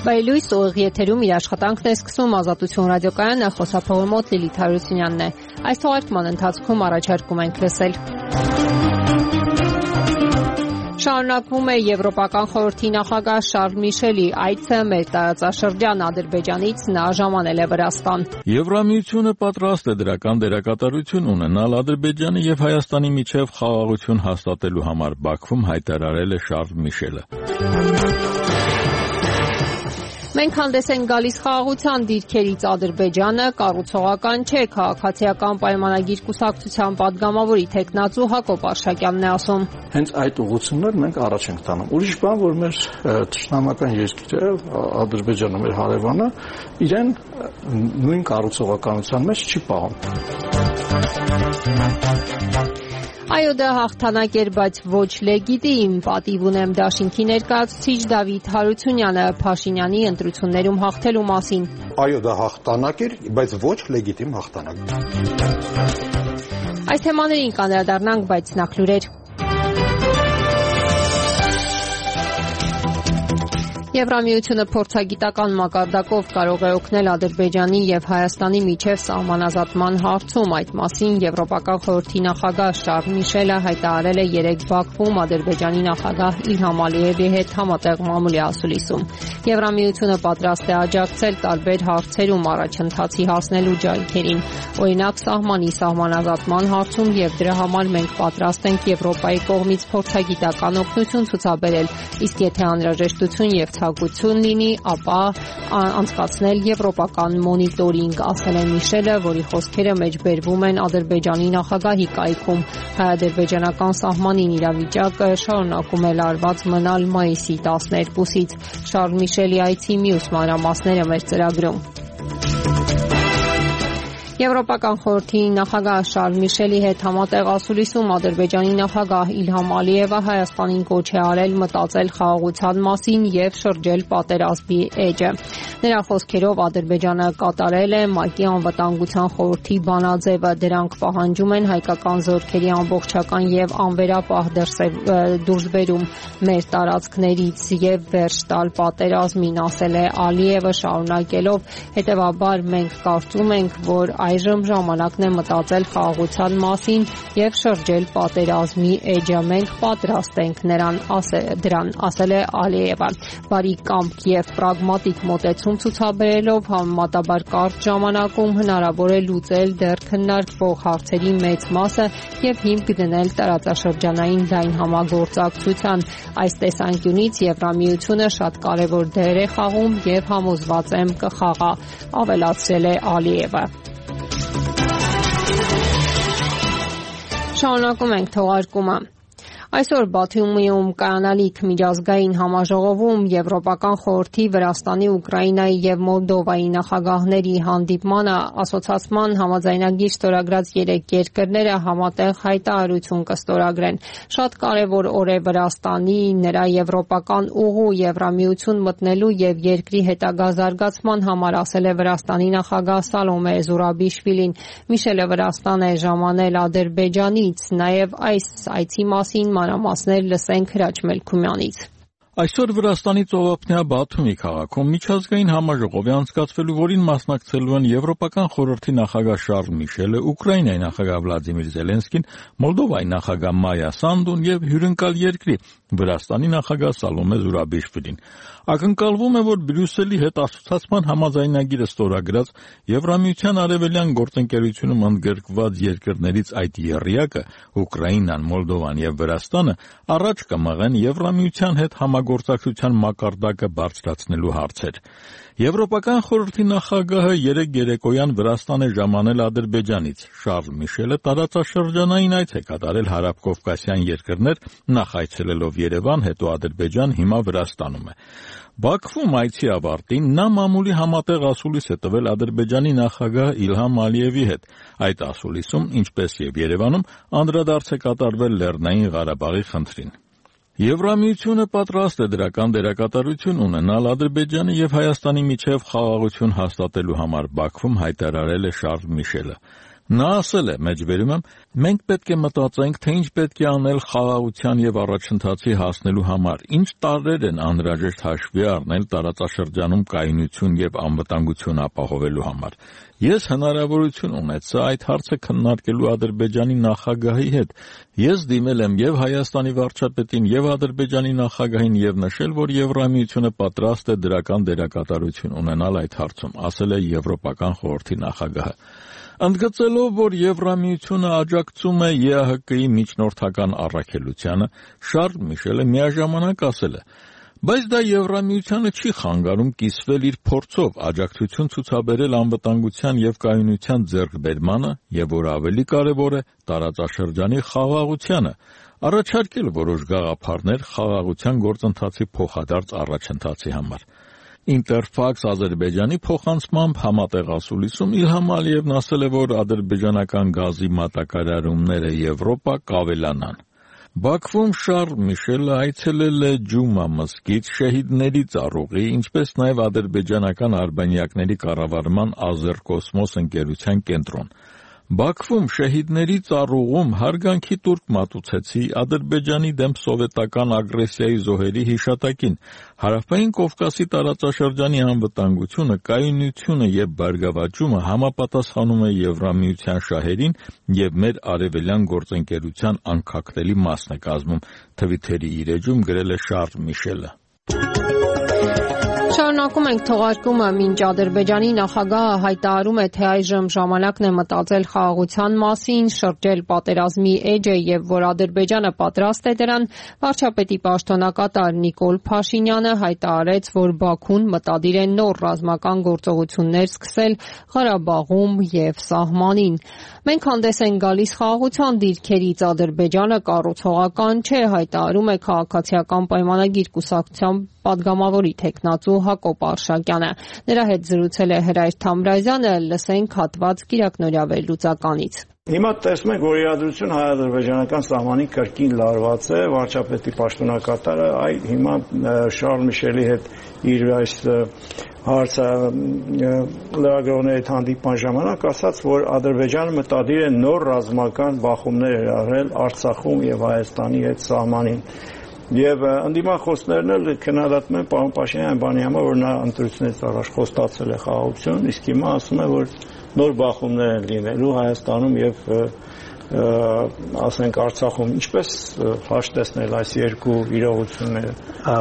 Բայլույս ուղիղ եթերում իր աշխատանքն է սկսում Ազատություն ռադիոկայանը, խոսափողի մոտ Լիլիթ Հարությունյանն է։ Այս թողարկման ընթացքում առաջարկում ենք լսել. Շարունակվում է Եվրոպական խորհրդի նախագահ Շարլ Միշելի այցը մեր տարածաշրջան Ադրբեջանից նա ժամանել է Վրաստան։ Եվրամիությունը պատրաստ է դրական դերակատարություն ունենալ Ադրբեջանի եւ Հայաստանի միջև խաղաղություն հաստատելու համար, Բաքվում հայտարարել է Շարլ Միշելը։ Մենք հանդես ենք գալիս խաղաղության դիրքերից Ադրբեջանը կառուցողական չէ, քաղաքացիական պայմանագիր կուսակցության падգամավորի թեկնածու Հակոբ Արշակյանն է ասում։ Հենց այդ ուղղություններ մենք առաջ ենք տանում։ Ուրիշ բան, որ մեր թշնամական երկիրը, Ադրբեջանը, մեր հարևանը, իրեն նույն կառուցողականության մեջ չի պահում։ Այո, դա հաղթանակ էր, բայց ոչ լեգիտիմ, պատիվ ունեմ դաշինքի ներկայացուցիչ Դավիթ Հարությունյանը Փաշինյանի ընտրություններում հաղթելու մասին։ Այո, դա հաղթանակ էր, բայց ոչ լեգիտիմ հաղթանակ։ Այս թեմաներին կանդրադառնանք, բայց նախ լուրեր։ Եվրամիությունը փորձագիտական մակարդակով կարող է օգնել Ադրբեջանի եւ Հայաստանի միջև սահմանազատման հարցում։ Այդ մասին Եվրոպական խորհրդի նախագահ Շարլ Միշելը հայտարարել է երեկ Բաքվում Ադրբեջանի նախագահ Իլհամ Ալիևի հետ համատեղ մամուլի ասուլիսում։ Եվրամիությունը պատրաստ է աջակցել տարբեր հարցերում առաջընթացի հասնելու ջանքերին։ Օրինակ սահմանի սահմանազատման հարցում եւ դրա համար մենք պատրաստ ենք Եվրոպայի կողմից փորձագիտական օգնություն ցուցաբերել, իսկ եթե անհրաժեշտություն եւ ցանկություն լինի, ապա անցկացնել եվրոպական մոնիտորինգ, ասել է Միշելը, որի խոսքերը մեջբերվում են Ադրբեջանի նախագահի կայքում։ Հայ-ադրբեջանական սահմանին իրավիճակը շարունակում է լարված մնալ մայիսի 12-ից։ Շարլ Միշելի այցի մյուս մանրամասները մեր ծրագրում։ Եվրոպական խորհրդի նախագահ Շարլ Միշելի հետ համատեղ ասուլիսում Ադրբեջանի նախագահ Իլհամ Ալիևը Հայաստանին կոչ է արել մտածել խաղաղության մասին եւ շրջել պատերազմի էջը։ Նրա խոսքերով Ադրբեջանը կատարել է ՄԱԿ-ի անվտանգության խորհրդի բանաձևը, դրանք պահանջում են հայկական զորքերի ամբողջական եւ անվերապահ դուրսբերում մեր տարածքներից եւ վերջ տալ պատերազմին, ասել է Ալիևը, շարունակելով. հետեւաբար մենք կարծում ենք, որ այժմ ժամանակն է մտածել խաղաղության մասին եւ շրջել պատերազմի էջը։ Մենք պատրաստ ենք դրան, ասել է Ալիևը։ Բարի կամք եւ պրագմատիկ մոտեցում ցուցաբերելով համեմատաբար կարճ ժամանակում հնարավոր է լուծել դեռ քննարկվող հարցերի մեծ մասը եւ հիմք դնել տարածաշրջանային լայն համագործակցության։ Այս տեսանկյունից Եվրամիությունը շատ կարեւոր դեր է խաղում եւ համոզված եմ կխաղա, ավելացրել է Ալիևը։ Շարունակում ենք թողարկումը։ Այսօր Բաթումում կայանալիք միջազգային համաժողովում Եվրոպական խորհրդի Վրաստանի, Ուկրաինայի եւ Մոլդովայի նախագահների հանդիպմանը ասոցիացիան համաձայնագիր ստորագրած 3 երկրները համատեղ հայտարարություն կստորագրեն։ Շատ կարեւոր օր է Վրաստանի, նրա եվրոպական ուղու Եվրամիություն մտնելու եւ երկրի հետագա զարգացման համար, ասել է Վրաստանի նախագահ Սալոմե Զուրաբիշվիլին։ Միշելը Վրաստան է ժամանել Ադրբեջանից, նաեւ այս այցի մասին մանրամասներ լսենք Հրաչ Մելքումյանից։ Այսօր Վրաստանի ծովափնյա Բաթումի քաղաքում միջազգային համաժողով է անցկացվելու, որին մասնակցելու են Եվրոպական խորհրդի նախագահ Շարլ Միշելը, Ուկրաինայի նախագահ Վլադիմիր Զելենսկին, Մոլդովայի նախագահ Մայա Սանդուն եւ հյուրընկալ երկրի Վրաստանի նախագահ Սալոմե Զուրաբիշվիլին։ Ակնկալվում է, որ Բրյուսելի հետ ասոցիացիան համաձայնագիրը ստորագրած Եվրամիության արևելյան գործընկերությունում ընդգրկված երկրներից այդ եռյակը Ուկրաինան, Մոլդովան եւ Վրաստանը առաջ կմղեն Եվրամիության հետ համագործակցության մակարդակը բարձրացնելու հարցեր։ Եվրոպական խորհրդի նախագահը երեկոյան Վրաստան է ժամանել Ադրբեջանից։ Շարլ Միշելը տարածաշրջանային այց է կատարել հարավկովկասյան երկրներ, նախ այցելելով Երևան, հետո Ադրբեջան, հիմա Վրաստանում է։ Բաքվում այցի ավարտին նա մամուլի համատեղ ասուլիս է տվել Ադրբեջանի նախագահ Իլհամ Ալիևի հետ։ Այդ ասուլիսում, ինչպես եւ Երևանում, անդրադարձ է կատարվել Լեռնային Ղարաբաղի խնդրին։ Եվրամիությունը պատրաստ է դրական դերակատարություն ունենալ Ադրբեջանի եւ Հայաստանի միջև խաղաղություն հաստատելու համար, Բաքվում հայտարարել է Շարլ Միշելը։ Նա ասել է, մեջբերում եմ, մենք պետք է մտածենք, թե ինչ պետք է անել խաղաղության եւ առաջընթացի հասնելու համար, ինչ տարրեր են անհրաժեշտ հաշվի առնել տարածաշրջանում կայունություն եւ անվտանգություն ապահովելու համար։ Ես հնարավորություն ունեցա այդ հարցը քննարկելու Ադրբեջանի նախագահի հետ։ Ես դիմել եմ եւ Հայաստանի վարչապետին եւ Ադրբեջանի նախագահին եւ նշել, որ Եվրամիությունը պատրաստ է դրական դերակատարություն ունենալ այդ հարցում, ասել է Եվրոպական խորհրդի նախագահը։ Ընդգծելով, որ Եվրամիությունը աջակցում է ԵԱՀԿ-ի միջնորդական առաքելությանը, Շարլ Միշելը միաժամանակ ասել է. բայց դա Եվրամիությանը չի խանգարում կիսվել իր փորձով աջակցություն ցուցաբերել անվտանգության եւ կայունության ձեռքբերմանը եւ որ ավելի կարեւոր է տարածաշրջանի խաղաղությանը, առաջարկել որոշ գաղափարներ խաղաղության գործընթացի փոխադարձ առաջընթացի համար։ Ինտերֆաքս Ադրբեջանի փոխանցմամբ համատեղասուլիսում Իլհամ Ալիևն ասել է, որ ադրբեջանական գազի մատակարարումները Եվրոպա կավելանան։ Բաքվում Շարլ Միշելը այցելել է Ջումա մզկիթ, շեհիդների ծառուղի, ինչպես նաև ադրբեջանական արբանյակների կառավարման Ազերկոսմոս ընկերության կենտրոն։ Բաքվում շեհիդների ծառուղում հարգանքի տուրք մատուցեցի Ադրբեջանի դեմ սովետական ագրեսիայի զոհերի հիշատակին։ Հարավային Կովկասի տարածաշրջանի անվտանգությունը, կայունությունը եւ բարգավաճումը համապատասխանում է Եվրամիության շահերին եւ մեր արևելյան գործընկերության անկախտելի մասն է կազմում, Թվիթերի իր էջում գրել է Շարլ Միշելը։ Շարունակում ենք թողարկումը, մինչ Ադրբեջանի նախագահը հայտարարում է, թե այժմ ժամանակն է մտածել խաղաղության մասին, շրջել պատերազմի էջը եւ որ Ադրբեջանը պատրաստ է դրան, վարչապետի պաշտոնակատար Նիկոլ Փաշինյանը հայտարարեց, որ Բաքուն մտադիր է նոր ռազմական գործողություններ սկսել Ղարաբաղում եւ սահմանին։ Մենք հանդես ենք գալիս խաղաղության դիրքերից, Ադրբեջանը կառուցողական չէ, հայտարարում է քաղաքացիական պայմանագիր կուսակցության պատգամավորի թեկնածու Հակոբ Արշակյանը։ Նրա հետ զրուցել է Հրայր Թամրազյանը, լսենք հատված կիրակնօրյա վերլուծականից։ Հիմա տեսնում ենք, որ իրադրությունը հայ-ադրբեջանական սահմանին կրկին լարված է, վարչապետի պաշտոնակատարը հիմա Շարլ Միշելի հետ իր այս հարցը լրագրողների հետ հանդիպման ժամանակ ասաց, որ Ադրբեջանը մտադիր է նոր ռազմական բախումներ հրահրել Արցախում եւ Հայաստանի հետ սահմանին։ Եվ ընդդիմախոսներն էլ քննադատում են պարոն Փաշինյանի բանի համար, որ նա ընտրությունից առաջ խոստացել է խաղաղություն, իսկ հիմա ասում է, որ նոր բախումներ են լինելու Հայաստանում եւ ասենք Արցախում։ Ինչպես հաշտեցնել այս երկու իրողությունները։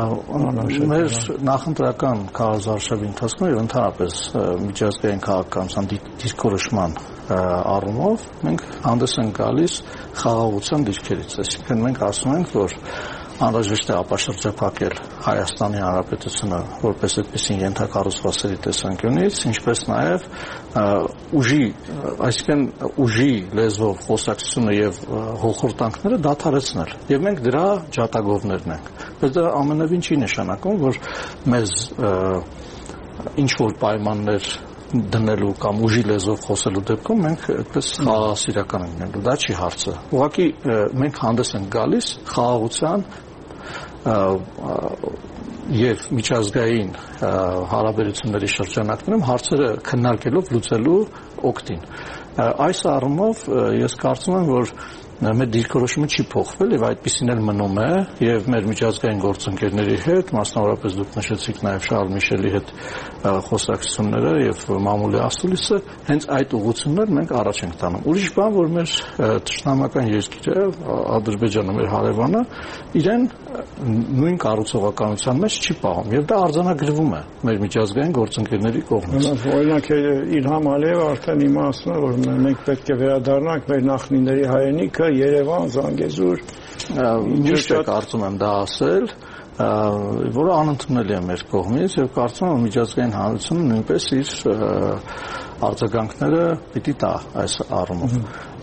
Մեր նախընտրական քարոզարշավի ընթացքում եւ ընդհանրապես միջազգային քաղաքականության դիրքորոշման առումով մենք հանդես ենք գալիս խաղաղության դիրքերից, այսինքն մենք ասում ենք, որ անհրաժեշտ է ապաշրջափակել Հայաստանի Հանրապետությունը որպես այդպիսին ենթակառուցվածքների տեսանկյունից, ինչպես նաև ուժի լեզվով խոսակցությունը եւ հոխորտանքները դադարեցնել։ Եվ մենք դրա ջատագովներն ենք։ Բայց դա ամենևին չի նշանակում, որ մեզ ինչ որ պայմաններ դնելու կամ ուժի լեզվով խոսելու դեպքում մենք այդպես խաղաղասիրական ենք լինելու։ Դա չի հարցը։ Ուղղակի մենք հանդես ենք գալիս խաղաղության եւ միջազգային հարաբերությունների շրջանակներում հարցերը քննարկելով լուծելու օգտին։ Այս առումով ես կարծում եմ, որ մեր դիրքորոշումը չի փոխվել եւ այդպեսին էլ մնում է եւ մեր միջազգային գործընկերների հետ, մասնավորապես դուք նշեցիք նաեւ Շարլ Միշելի հետ խոսակցությունները եւ մամուլի ասուլիսը, հենց այդ ուղղություններ մենք առաջ ենք տանում։ Ուրիշ բան, որ մեր ճշտամական երկիրը, Ադրբեջանը, մեր հարևանը, իրեն նույն կառուցողականության մեջ չի պահում եւ դա արձանագրվում է մեր միջազգային գործընկերների կողմից։ Օրինակ Իլհամ Ալիևը արդեն հիմա ասում է, որ մենք պետք է վերադառնանք մեր նախնիների հայրենիքը Երևան, Զանգեզուր, միշտ կարծում եմ դա ասել, որը անընդունելի է մեր կողմից եւ կարծում եմ միջազգային հանրությունը նույնպես իր արձագանքները պիտի տա այս առումով։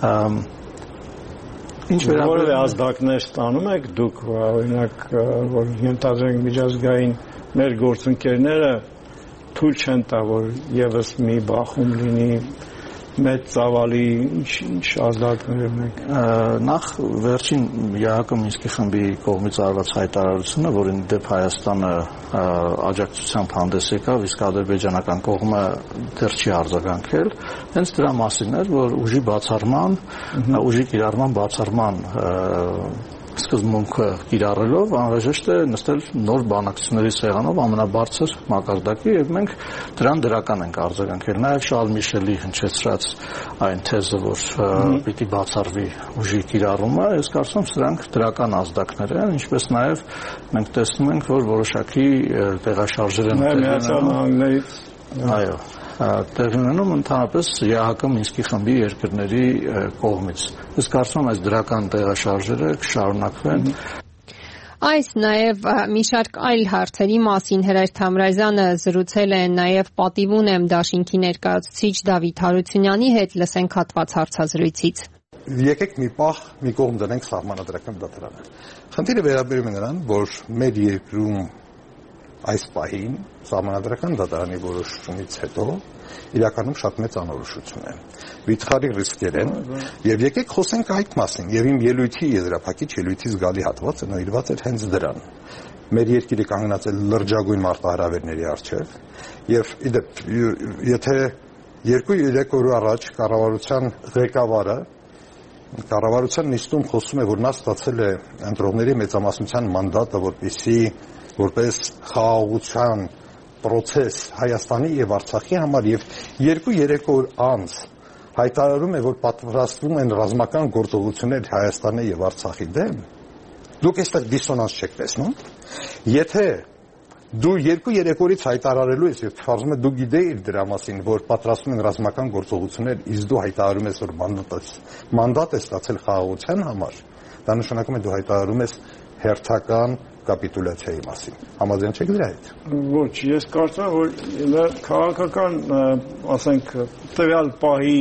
Ինչ որևէ ազդակներ ստանում եք դուք, օրինակ, որ ենթադրենք միջազգային մեր գործընկերները թույլ չեն տա, որ եւս մի բախում լինի մեծ ծավալի ինչ ազդակներ ունենք։ Նախ վերջին ԵԱՀԿ Մինսկի խմբի կողմից արված հայտարարությունը, որին դեպ Հայաստանը աջակցությամբ հանդես եկավ, իսկ ադրբեջանական կողմը դեռ չի արձագանքել, հենց դրա մասին էր, որ ուժի բացառման, ուժի կիրառման բացառման սկզբունքը կիրառելով անհրաժեշտ է նստել նոր բանակցությունների սեղանով ամենաբարձր մակարդակի եւ մենք դրան դրական ենք արձագանքել նաեւ Շարլ Միշելի հնչեցրած այն թեզը, որ պիտի բացառվի ուժի կիրառումը, ես կարծում եմ սրանք դրական ազդակներ են, ինչպես նաեւ մենք տեսնում ենք, որ որոշակի տեղաշարժեր են Միացյալ Նահանգներից այո տեղի ունենում ընդհանրապես ԵԱՀԿ Մինսկի խմբի երկրների կողմից։ Ես կարծում եմ այս դրական տեղաշարժերը կշարունակվեն։ Այս նաև մի շարք այլ հարցերի մասին Հրայր Թամրազյանը զրուցել է նաև պատիվ ունեմ դաշինքի ներկայացուցիչ Դավիթ Հարությունյանի հետ, լսենք հատված հարցազրույցից։ Եկեք մի պահ մի կողմ դնենք սահմանադրական դատարանը։ Խնդիրը վերաբերում է նրան, որ մեր երկրում այս պահին սահմանադրական դատարանի որոշումից հետո իրականում շատ մեծ անորոշություն է։ Վիթխարի ռիսկեր են եւ եկեք խոսենք այդ մասին եւ իմ ելույթի եզրափակիչ ելույթի զգալի հատվածը նվիրված էր հենց դրան։ Մեր երկիրը կանգնած է լրջագույն մարտահրավերների առջև եւ իդեպ եթե 2-3 օր առաջ կառավարության ղեկավարը կառավարության նիստում խոսում է, որ նա ստացել է ընտրողների մեծամասնության մանդատը, որպես խաղաղության պրոցես Հայաստանի եւ Արցախի համար եւ 2-3 օր անց հայտարարում է, որ պատրաստվում են ռազմական գործողություններ Հայաստանի եւ Արցախի դեմ, դուք այստեղ դիսոնանս չեք տեսնում։ Եթե դու 2-3 օրից հայտարարելու ես եւ թվարում է դու գիտեիր դրա մասին, որ պատրաստվում են ռազմական գործողություններ, իսկ դու հայտարարում ես, որ մանդատ ես ստացել խաղաղության համար, դա նշանակում է դու հայտարարում ես հերթական կապիտուլյացիայի մասին։ Համաձայն չեք դրա հետ։ Ոչ, ես կարծում եմ, որ քաղաքական, ասենք, տվյալ պահի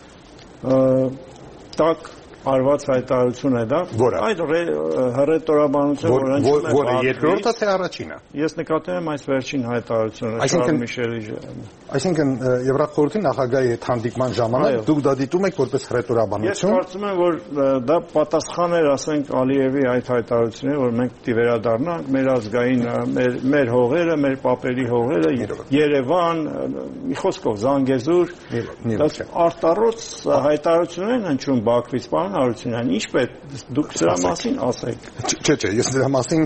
տակ արված հայտարարություն է դա։ Այդ հռետորաբանությունը, որը երկրորդը թե առաջինը։ Ես նկատում եմ այս վերջին հայտարարությունը Շարլ Միշելի։ Այսինքն Եվրախորհրդի նախագահի հետ հանդիպման ժամանակ դուք դա դիտում եք որպես հռետորաբանություն։ Ես կարծում եմ, որ դա պատասխան էր, ասենք, Ալիևի այդ հայտարարությունին, որ մենք պիտի վերադառնանք մեր ազգային, մեր հողերը, մեր պապերի հողերը, Երևան, մի խոսքով Զանգեզուր, արտառոց հայտարարություններ են հնչում Բաքվից, պարոն Հարությունյան, ինչպես դուք դրա մասին ասեք։ Չէ, ես դրա մասին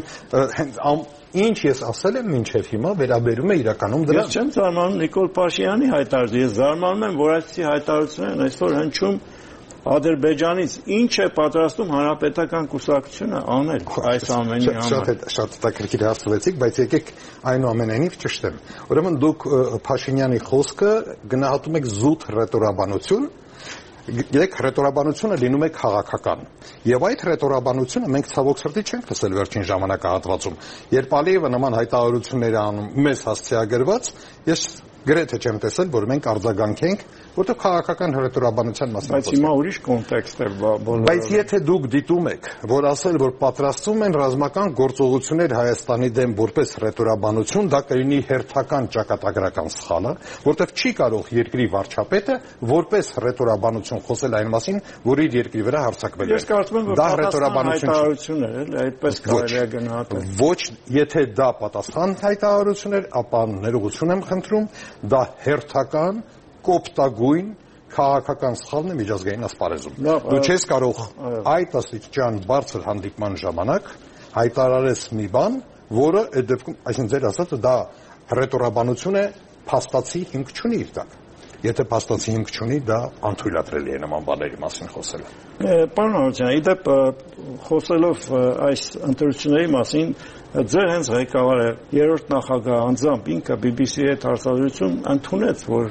ինչ ես ասել եմ մինչև հիմա վերաբերում է իրականում դրան։ Ես չեմ զարմանում Նիկոլ Փաշինյանի հայտարարությունը, ես զարմանում եմ, որ այսպիսի հայտարարություններ այսօր հնչում Ադրբեջանից, ինչ է պատրաստում հանրապետական կուսակցությունը անել այս ամենի համար։ Շատ հետաքրքիր հարցվեցիք, բայց եկեք այնուամենայնիվ ճշտեմ։ Ուրեմն դուք Փաշինյանի խոսքը գնահատում եք զուտ հռետորաբանություն, գիտեք, հռետորաբանությունը լինում է քաղաքական։ Եվ այդ հռետորաբանությունը մենք ցավոք սրտի չենք լսել վերջին ժամանակահատվածում։ Երբ Ալիևը նման հայտարարություններ է անում մեզ հասցեագրված, ես գրեթե չեմ տեսել, որ մենք արձագանքենք, որտեղ քաղաքական հռետորաբանության մասին Բայց հիմա ուրիշ կոնտեքստ է բոլորը։ Բայց եթե դուք դիտում եք, որ ասել, որ պատրաստվում են ռազմական գործողություններ Հայաստանի դեմ որպես հռետորաբանություն, դա կլինի հերթական ճակատագրական սխալը, որտեղ չի կարող երկրի վարչապետը որպես հռետորաբանություն խոսել այն մասին, որ իր երկրի վրա հարձակվել է։ Ես կարծում եմ, որ դա հայտարարություն է, այդպես կարելի է գնահատել։ Ոչ, եթե դա պատասխան հայտարարություն էր, ապա ներողություն եմ խնդրում, դա հերթական կոպտագույն քաղաքական սխալն է միջազգային ասպարեզում։ Դու չես կարող այդ աստիճան բարձր հանդիպման ժամանակ հայտարարես մի բան, որը այդ դեպքում, այսինքն ձեր ասածը դա հռետորաբանություն է, փաստացի հիմք չունի իր տակ։ Եթե փաստացի հիմք չունի, դա անթույլատրելի է նման բաների մասին խոսելը։ Պարոն Հարությունյան, իդեպ խոսելով այս ընտրությունների մասին, ձեր հենց ղեկավարը երրորդ նախագահ անձամբ ինքը BBC-ի հետ հարցազրույցում ընդունեց, որ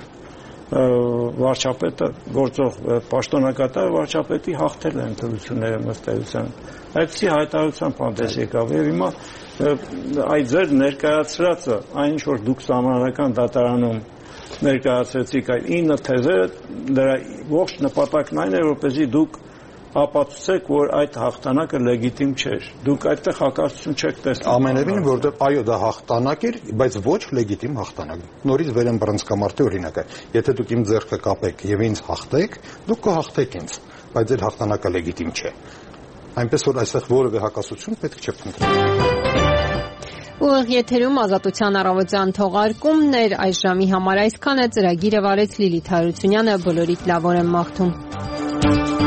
վարչապետը գործող պաշտոնակատար վարչապետի հաղթել է ընտրությունները ըստ այդպիսի հայտարարությամբ հանդես եկավ եւ հիմա այդ ձեր ներկայացրածը այն ինչ որ դուք սահմանադրական դատարանում ներկայացրեցիք այդ 9 թեզերը դրա ողջ նպատակն այն է որպեսզի դուք ապացուցեք, որ այդ հաղթանակը լեգիտիմ չէր։ Դուք այդտեղ հակասություն չեք տեսնում։ Ամենևին, որտեղ այո, դա հաղթանակ էր, բայց ոչ լեգիտիմ հաղթանակ։ Նորից վերեմ բռնցքամարտի օրինակը։ Եթե դուք իմ ձեռքը կապեք եւ ինձ հաղթեք, դուք կհաղթեք ինձ, բայց այդ հաղթանակը լեգիտիմ չէ։ Այնպես որ այստեղ որևէ հակասություն պետք չէ փնտրել։ Ուղիղ եթերում Ազատության առավոտյան թողարկումներ այս ժամի համար այսքանը ծրագիրը վարեց Լիլիթ Հարությունյանը, բոլորիդ լավ օր եմ մաղթում։